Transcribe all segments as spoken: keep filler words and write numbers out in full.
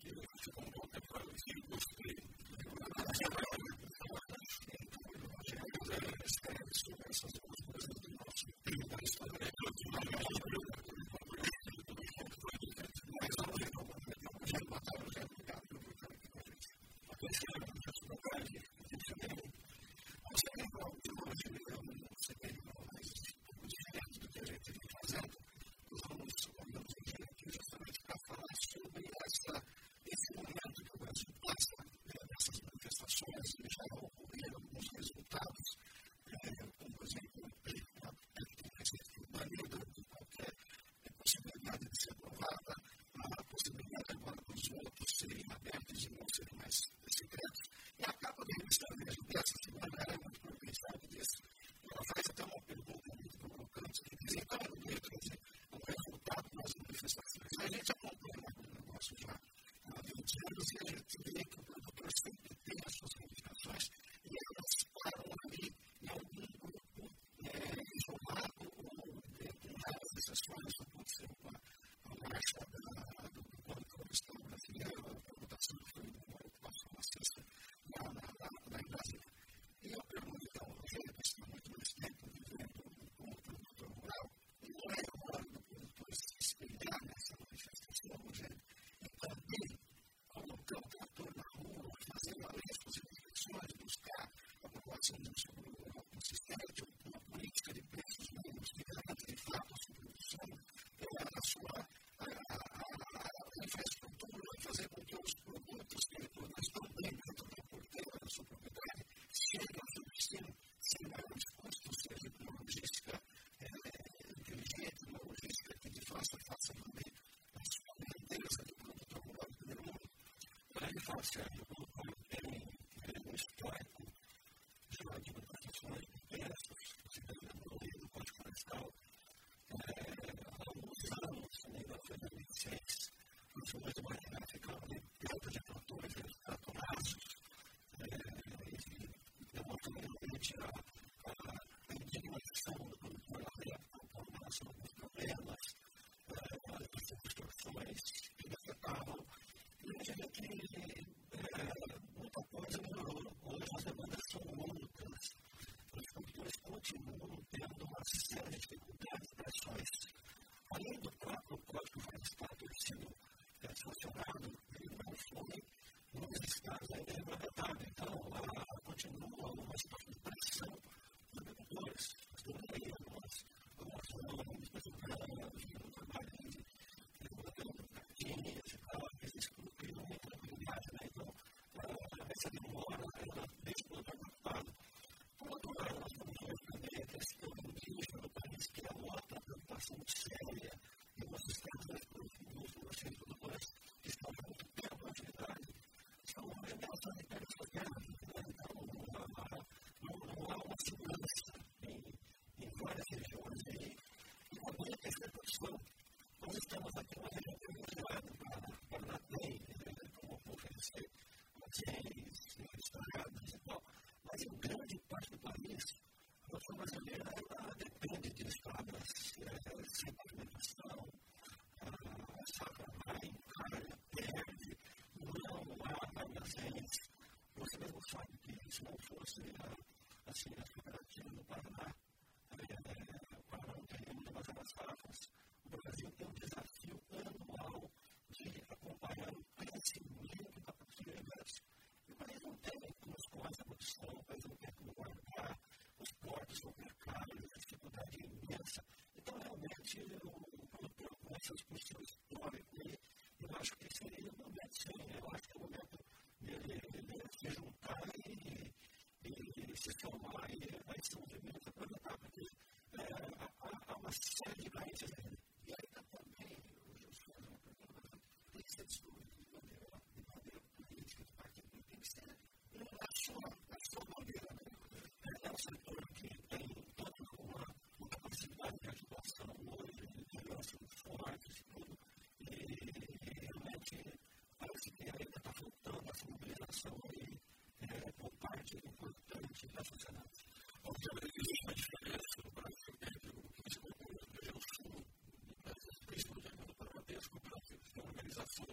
organização da produção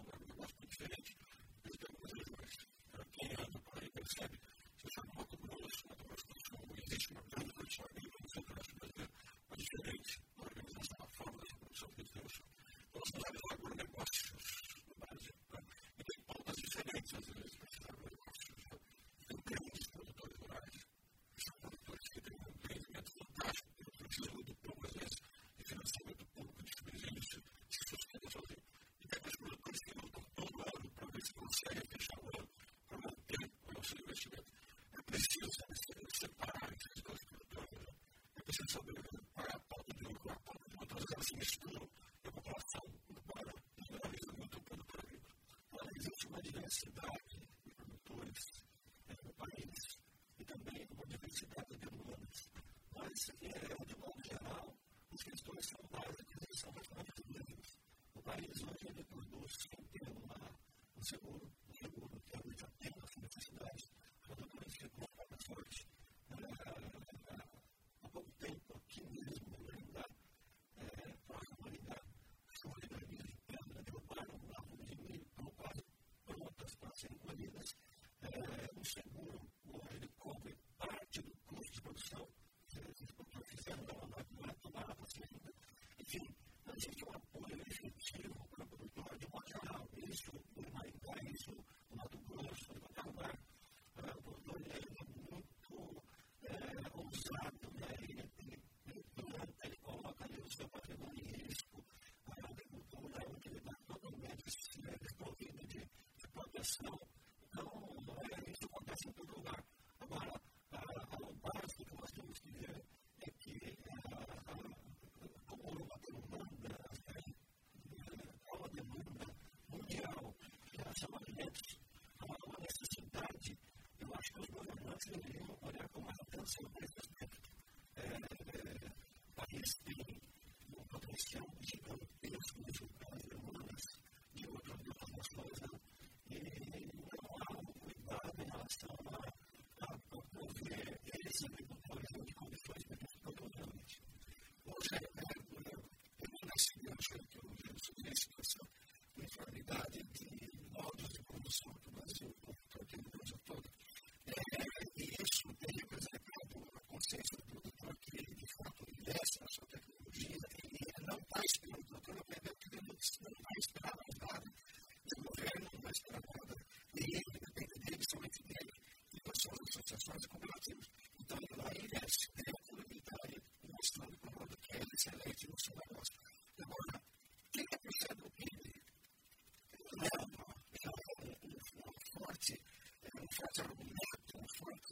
Diversidade de produtores é, no país e também uma diversidade de demandas. Mas, é, de modo geral, as questões são básicas e são relativamente livres. O país hoje ele produz sem ter uma, um seguro, um seguro que ele já tem as necessidades, produtores que compram a sorte. É, há pouco tempo, aqui mesmo, ainda é, próximo ali da chuva de vermelho de pedra, derrubaram um árvore de milho, estão quase prontas para serem colhidas. É, um seguro, ele cobre parte do custo de produção, que os produtores fizeram, não é tomar a vacina. Enfim, existe um apoio efetivo para o produtor de modo geral. Isso no Maringá, isso no Mato Grosso, em qualquer lugar. O produtor é muito é, ousado, né? ele, ele, ele planta, ele coloca ali o seu patrimônio em risco. A agricultura é uma atividade totalmente desprovida de, de proteção. Então, é, isso acontece em todo lugar. Agora, o básico que nós temos que ver é que como uma demanda, há uma demanda mundial em relação a alimentos, há uma necessidade. Eu acho que os governantes deveriam olhar com mais atenção para esse aspecto. O país tem um potencial gigantesco de suprar as demandas de outras nações, né? E não há um cuidado em relação a, a promover esses agricultores em condições melhores realmente. Hoje, eu nasci, eu acho que eu já sobre essa situação de informalidade de modos de produção que o Brasil tem no Brasil todo. E isso tem representado a consciência do produtor que, de fato, investe na sua tecnologia e não está esperando, o produtor aprendeu que ele não vai esperar mais nada do governo, não vai esperar nada e ele depende dele, somente dele, e das suas associações e cooperativas. Então, ele vai investe dentro do militar, mostrando para o mundo que é excelente no seu negócio. Agora, trinta por cento do P I B é um forte, um forte argumento, um forte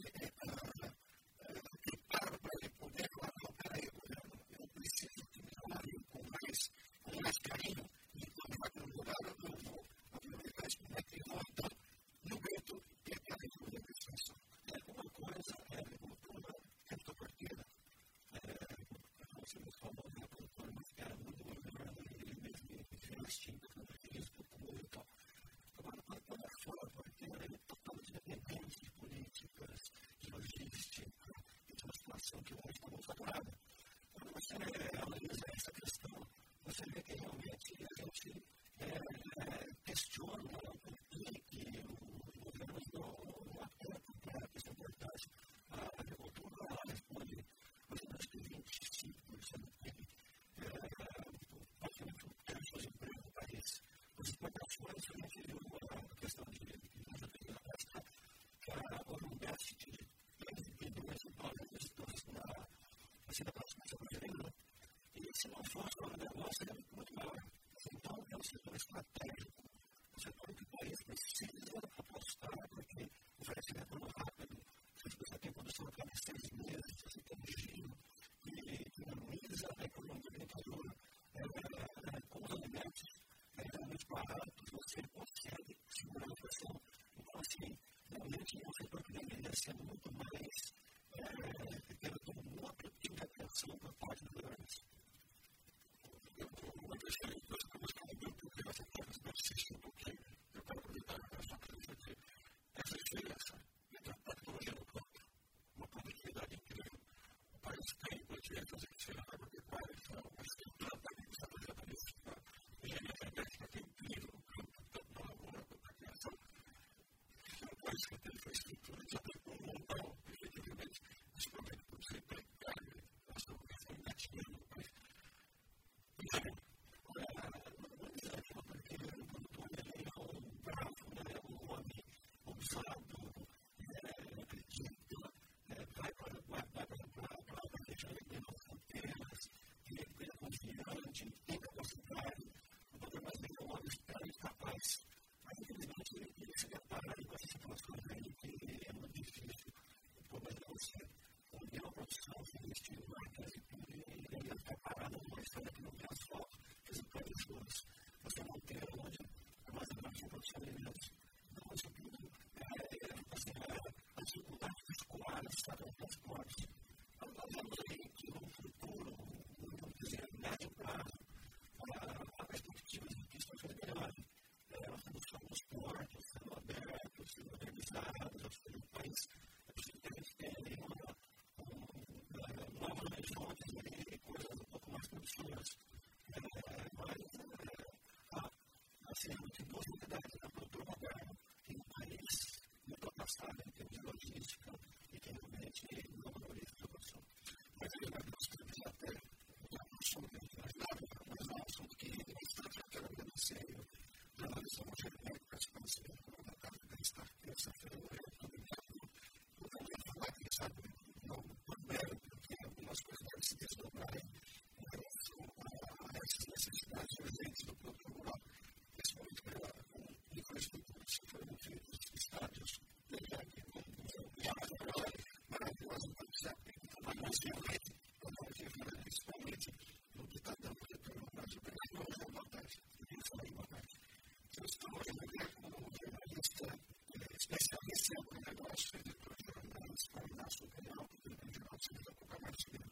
preparo para ele poder falar, não, peraí, eu preciso que me olhem com mais, com mais carinho e quando vai para um lugar, eu vou aproveitar isso como é que vou, então, no grito, tem aquela inclusão de extensão. Uma coisa é a agricultura criptopartida. Você me falou da agricultura, mas que era muito governo e mesmo investindo em agricultura e tal. Agora, quando é fora, porque ele está totalmente dependente de políticas, de logística, e de uma situação que hoje está muito saturada. Quando você analisa essa questão, você vê que realmente a gente é, questiona o que o governo não atenta para a questão importante. A agricultura ela responde apenas que vinte e cinco por cento do P I B, praticamente um terço do emprego no país. As exportações, a gente viu a questão de que nós já temos na prática, que houve um déficit de treze bilhões de dólares na vacina próxima brasileira. E se não fosse o negócio, ele é muito maior. Então, é um setor estratégico, um setor que o país precisa apostar, porque oferece retorno rápido. Você tem produção a cada seis meses, você tem um giro que dinamiza a economia do interior com os alimentos muito baratos, você consegue segurar a inflação. Então, assim, realmente é um setor que deveria ser muito mais tendo como um outro tipo de atenção por parte do governo. Eu estou uma vez que eu estou respondendo porque essa coisa persiste um pouquinho. Eu quero aproveitar a sua presença aqui. Essa diferença entre a tecnologia no campo, uma produtividade incrível. O país tem continentes que se agropecuária, então, mas tem tanta agricultura nisso, a engenharia genética que é incrível no campo também. agricultores. Você não tem onde armazenar sua produção de alimentos. Então, isso tudo é, assim, a dificuldade de escoar, estavam transportes. Nós vemos aí que no futuro, vamos dizer, médio prazo, a perspectiva de que isso vai melhorar. A redução dos portos, sendo abertos, sendo organizados, aos países, a gente tem novas regiões e coisas um pouco mais produtivas. Mas, assim, tem duas novidades na produtora moderna. Tem um país muito avançado em termos de logística e que realmente não valoriza a produção. Mas ele vai buscar até a produção que a gente imaginava, mas é um assunto que está tratando de sério. Já analisamos o gerimento praticamente na casa da terça-feira, no mercado. Eu também falar que, sabe, não é porque algumas coisas devem se desdobrarem em relação a essas necessidades urgentes do produto rural, principalmente com infraestruturas que foram feitas, estádios, maravilhosa, pode ser aplicada mais violenta, principalmente no que está dando retorno mais obrigatório da vantagem. Isso é uma vantagem. Eu estou hoje como jornalista especialista em negócio, editor de jornais, para o nosso canal, que tem um jornal de pouca mais de